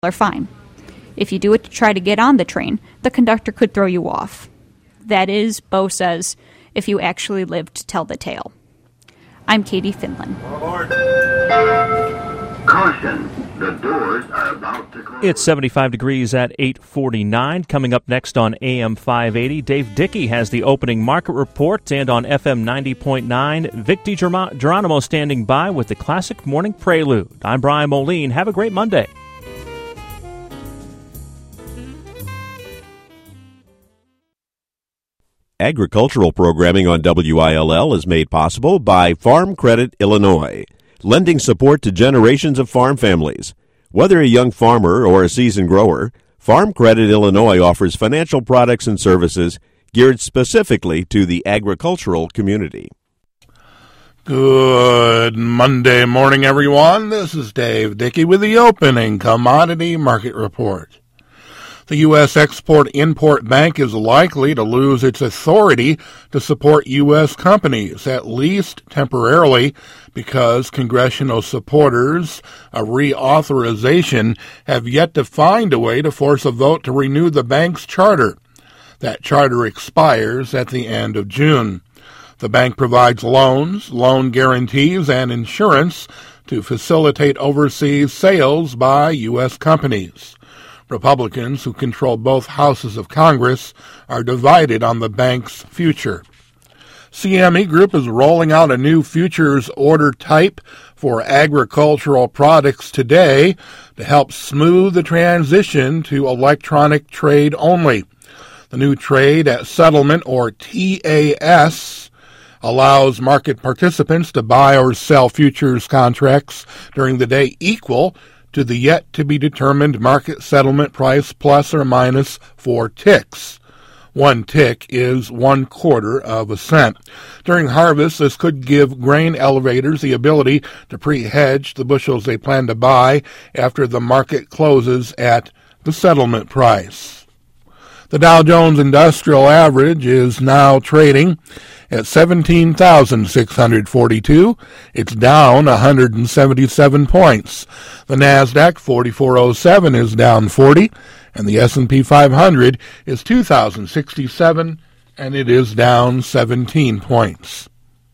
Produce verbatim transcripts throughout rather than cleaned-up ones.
dollar fine. If you do it to try to get on the train, the conductor could throw you off. That is, Bo says, if you actually live to tell the tale. I'm Katie Finlan. Caution, the doors are about to close. It's seventy-five degrees at eight forty-nine. Coming up next on A M five eighty, Dave Dickey has the opening market report, and on F M ninety point nine, Vic DiGeronimo standing by with the classic morning prelude. I'm Brian Moline. Have a great Monday. Agricultural programming on W I L L is made possible by Farm Credit Illinois, lending support to generations of farm families. Whether a young farmer or a seasoned grower, Farm Credit Illinois offers financial products and services geared specifically to the agricultural community. Good Monday morning, everyone. This is Dave Dickey with the opening commodity market report. The U S Export-Import Bank is likely to lose its authority to support U S companies, at least temporarily, because congressional supporters of reauthorization have yet to find a way to force a vote to renew the bank's charter. That charter expires at the end of June. The bank provides loans, loan guarantees, and insurance to facilitate overseas sales by U S companies. Republicans, who control both houses of Congress, are divided on the bank's future. C M E Group is rolling out a new futures order type for agricultural products today to help smooth the transition to electronic trade only. The new trade at settlement, or T A S, allows market participants to buy or sell futures contracts during the day equal to the yet-to-be-determined market settlement price plus or minus four ticks. One tick is one quarter of a cent. During harvest, this could give grain elevators the ability to pre-hedge the bushels they plan to buy after the market closes at the settlement price. The Dow Jones Industrial Average is now trading at seventeen thousand six hundred forty-two. It's down one hundred seventy-seven points. The NASDAQ forty-four oh seven is down forty, and the S and P five hundred is two thousand sixty-seven, and it is down seventeen points.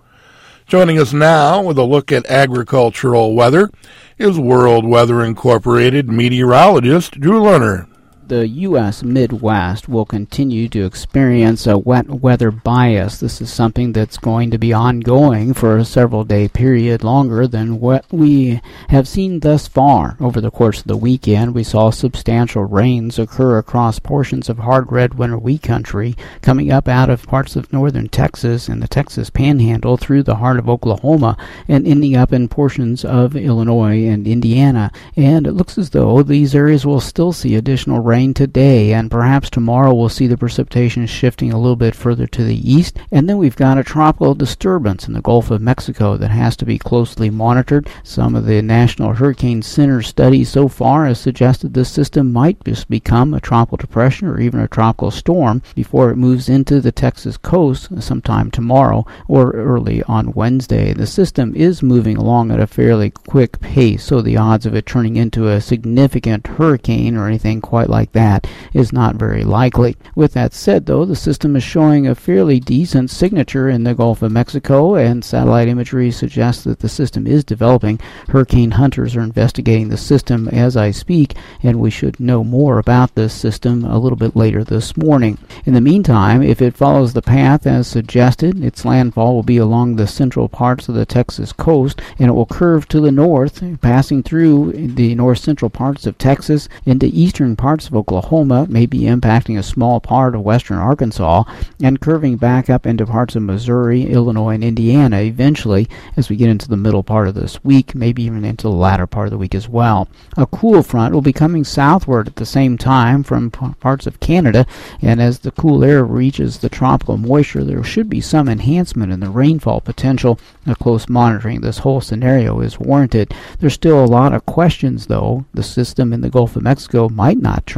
Joining us now with a look at agricultural weather is World Weather Incorporated meteorologist Drew Lerner. The U S Midwest will continue to experience a wet weather bias. This is something that's going to be ongoing for a several-day period, longer than what we have seen thus far. Over the course of the weekend, we saw substantial rains occur across portions of hard red winter wheat country, coming up out of parts of northern Texas and the Texas Panhandle through the heart of Oklahoma and ending up in portions of Illinois and Indiana. And it looks as though these areas will still see additional rain today, and perhaps tomorrow we'll see the precipitation shifting a little bit further to the east. And then we've got a tropical disturbance in the Gulf of Mexico that has to be closely monitored. Some of the National Hurricane Center studies so far have suggested this system might just become a tropical depression or even a tropical storm before it moves into the Texas coast sometime tomorrow or early on Wednesday. The system is moving along at a fairly quick pace, so the odds of it turning into a significant hurricane or anything quite like that is not very likely. With that said, though, the system is showing a fairly decent signature in the Gulf of Mexico, and satellite imagery suggests that the system is developing. Hurricane hunters are investigating the system as I speak, and we should know more about this system a little bit later this morning. In the meantime, if it follows the path as suggested, its landfall will be along the central parts of the Texas coast, and it will curve to the north, passing through the north-central parts of Texas into eastern parts of Oklahoma, maybe impacting a small part of western Arkansas, and curving back up into parts of Missouri, Illinois, and Indiana eventually as we get into the middle part of this week, maybe even into the latter part of the week as well. A cool front will be coming southward at the same time from p- parts of Canada, and as the cool air reaches the tropical moisture, there should be some enhancement in the rainfall potential. A close monitoring of this whole scenario is warranted. There's still a lot of questions, though. The system in the Gulf of Mexico might not turn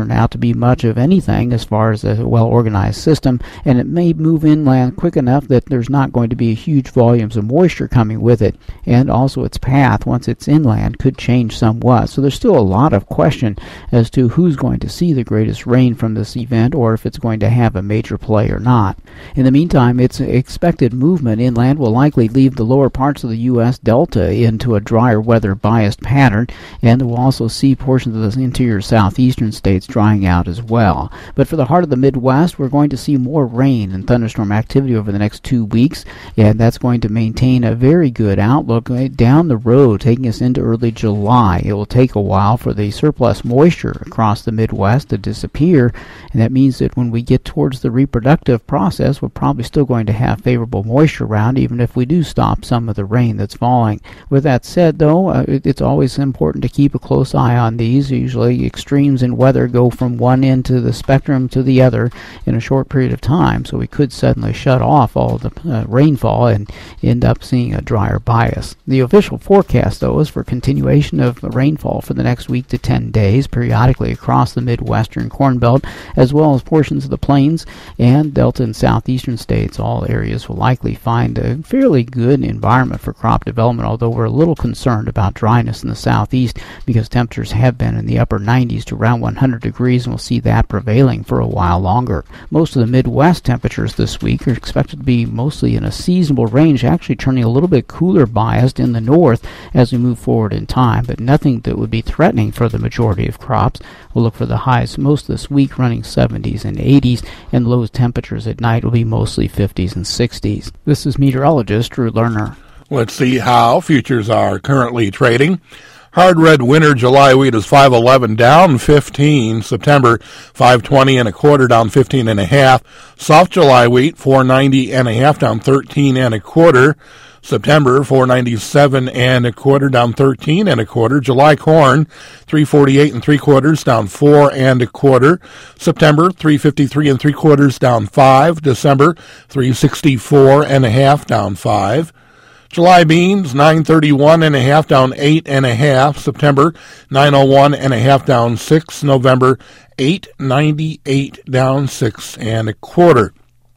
turn out to be much of anything as far as a well-organized system, and it may move inland quick enough that there's not going to be huge volumes of moisture coming with it, and also its path, once it's inland, could change somewhat. So there's still a lot of question as to who's going to see the greatest rain from this event, or if it's going to have a major play or not. In the meantime, its expected movement inland will likely leave the lower parts of the U S Delta into a drier weather biased pattern, and we'll also see portions of the interior southeastern states drying out as well. But for the heart of the Midwest, we're going to see more rain and thunderstorm activity over the next two weeks, and that's going to maintain a very good outlook down the road, taking us into early July. It will take a while for the surplus moisture across the Midwest to disappear, and that means that when we get towards the reproductive process, we're probably still going to have favorable moisture around, even if we do stop some of the rain that's falling. With that said, though, uh, it, it's always important to keep a close eye on these. Usually extremes in weather go from one end to the spectrum to the other in a short period of time, so we could suddenly shut off all the uh, rainfall and end up seeing a drier bias. The official forecast, though, is for continuation of rainfall for the next week to ten days, periodically across the Midwestern Corn Belt, as well as portions of the plains and Delta and southeastern states. All areas will likely find a fairly good environment for crop development, although we're a little concerned about dryness in the southeast because temperatures have been in the upper nineties to around one hundred degrees, and we'll see that prevailing for a while longer. Most of the Midwest temperatures this week are expected to be mostly in a seasonable range, actually turning a little bit cooler biased in the north as we move forward in time, but nothing that would be threatening for the majority of crops. We'll look for the highs most this week running seventies and eighties, and low temperatures at night will be mostly fifties and sixties. This is meteorologist Drew Lerner. Let's see how futures are currently trading. Hard red winter July wheat is five eleven down fifteen. September five twenty and a quarter down fifteen and a half. Soft July wheat four ninety and a half down thirteen and a quarter. September four ninety-seven and a quarter down thirteen and a quarter. July corn three forty-eight and three quarters down four and a quarter. September three fifty-three and three quarters down five. December three sixty-four and a half down five. July beans nine thirty-one and a half down eight and a half. September nine oh one and a half down six. November eight ninety-eight down six and a quarter.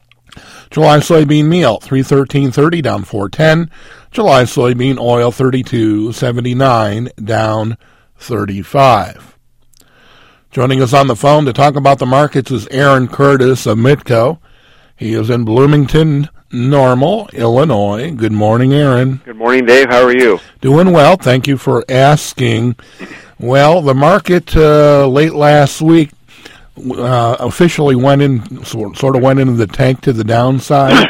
July soybean meal three thirteen thirty down four ten. July soybean oil thirty-two seventy-nine down thirty-five. Joining us on the phone to talk about the markets is Aaron Curtis of Mitco. He is in Bloomington Normal, Illinois. Good morning, Aaron. Good morning, Dave. How are you? Doing well. Thank you for asking. Well, the market uh, late last week uh, officially went in, sort of went into the tank to the downside,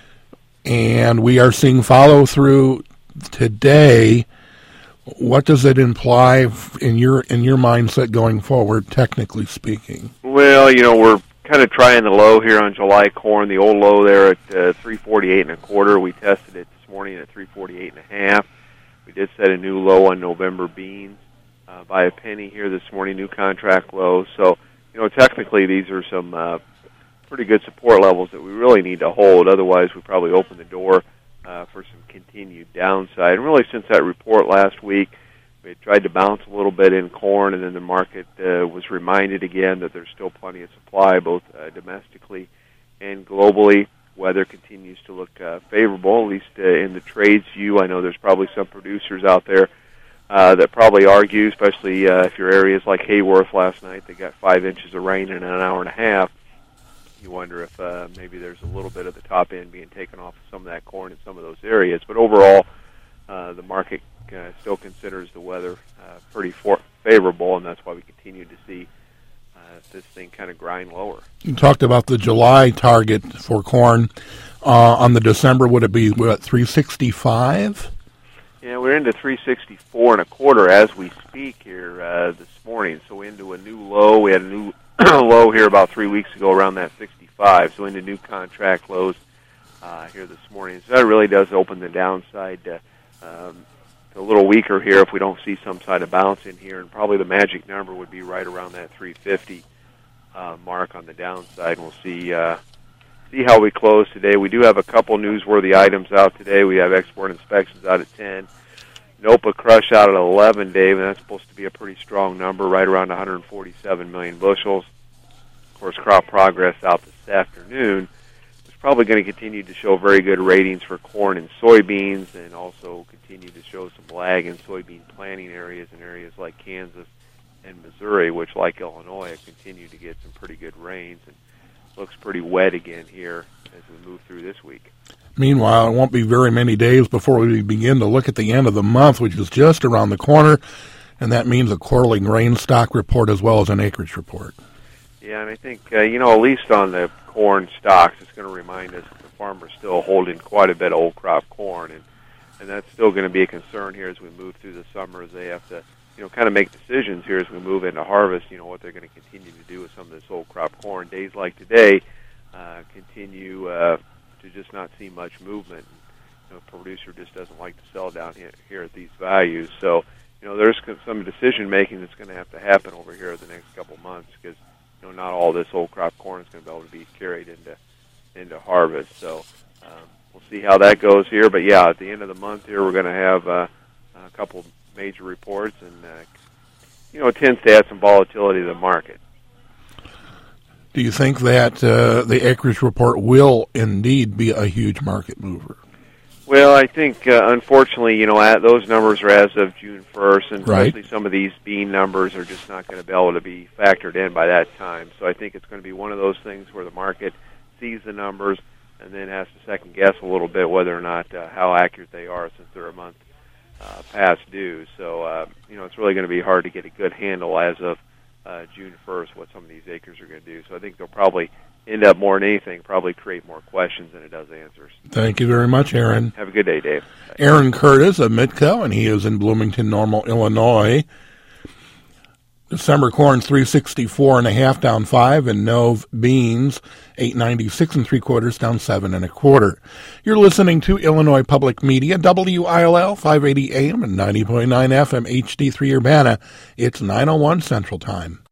and we are seeing follow through today. What does it imply in your in your mindset going forward, technically speaking? Well, you know, we're kind of trying the low here on July corn, the old low there at uh, three forty-eight and a quarter. We tested it this morning at three forty-eight and a half. We did set a new low on November beans uh, by a penny here this morning, new contract low. So, you know, technically these are some uh, pretty good support levels that we really need to hold. Otherwise, we probably open the door uh, for some continued downside. And really, since that report last week, we tried to bounce a little bit in corn, and then the market uh, was reminded again that there's still plenty of supply, both uh, domestically and globally. Weather continues to look uh, favorable, at least uh, in the trades view. I know there's probably some producers out there uh, that probably argue, especially uh, if your areas like Hayworth last night, they got five inches of rain in an hour and a half. You wonder if uh, maybe there's a little bit of the top end being taken off of some of that corn in some of those areas. But overall, uh, the market Uh, still considers the weather uh, pretty for- favorable, and that's why we continue to see uh, this thing kind of grind lower. You talked about the July target for corn. Uh, on the December, would it be what, three sixty-five? Yeah, we're into three sixty-four and a quarter as we speak here uh, this morning. So into a new low. We had a new low here about three weeks ago around that sixty-five. So into new contract lows uh, here this morning. So that really does open the downside to um, a little weaker here if we don't see some side of bounce in here, and probably the magic number would be right around that three fifty uh, mark on the downside. And we'll see uh, see how we close today. We do have a couple newsworthy items out today. We have export inspections out at ten, NOPA crush out at eleven, Dave, and that's supposed to be a pretty strong number, right around one hundred forty-seven million bushels. Of course, crop progress out this afternoon is probably going to continue to show very good ratings for corn and soybeans, and also continue to show some lag in soybean planting areas in areas like Kansas and Missouri, which, like Illinois, have continued to get some pretty good rains, and looks pretty wet again here as we move through this week. Meanwhile, it won't be very many days before we begin to look at the end of the month, which is just around the corner, and that means a quarterly grain stock report as well as an acreage report. Yeah, and I think, uh, you know, at least on the corn stocks, it's going to remind us that the farmer's still holding quite a bit of old crop corn, and, and that's still going to be a concern here as we move through the summer, as they have to, you know, kind of make decisions here as we move into harvest, you know, what they're going to continue to do with some of this old crop corn. Days like today uh, continue uh, to just not see much movement. You know, a producer just doesn't like to sell down here, here at these values. So, you know, there's some decision-making that's going to have to happen over here in the next couple of months because, you know, not all this old crop corn is going to be able to be carried into into harvest. So um, we'll see how that goes here. But, yeah, at the end of the month here, we're going to have uh, a couple major reports, and, uh, you know, it tends to add some volatility to the market. Do you think that uh, the acreage report will indeed be a huge market mover? Well, I think, uh, unfortunately, you know, at, those numbers are as of June first, and right. especially some of these bean numbers are just not going to be able to be factored in by that time. So I think it's going to be one of those things where the market sees the numbers and then has to second-guess a little bit whether or not uh, how accurate they are since they're a month uh, past due. So, uh, you know, it's really going to be hard to get a good handle as of uh, June first what some of these acres are going to do. So I think they'll probably end up more than anything, probably create more questions than it does answers. Thank you very much, Aaron. Have a good day, Dave. Bye. Aaron Curtis of Mitco, and he is in Bloomington Normal, Illinois. December corn three sixty-four and a half, down five, and Nove beans eight ninety-six and three quarters, down seven and a quarter. You're listening to Illinois Public Media, W I L L five eighty A M and ninety point nine F M H D three Urbana. It's nine oh one Central Time.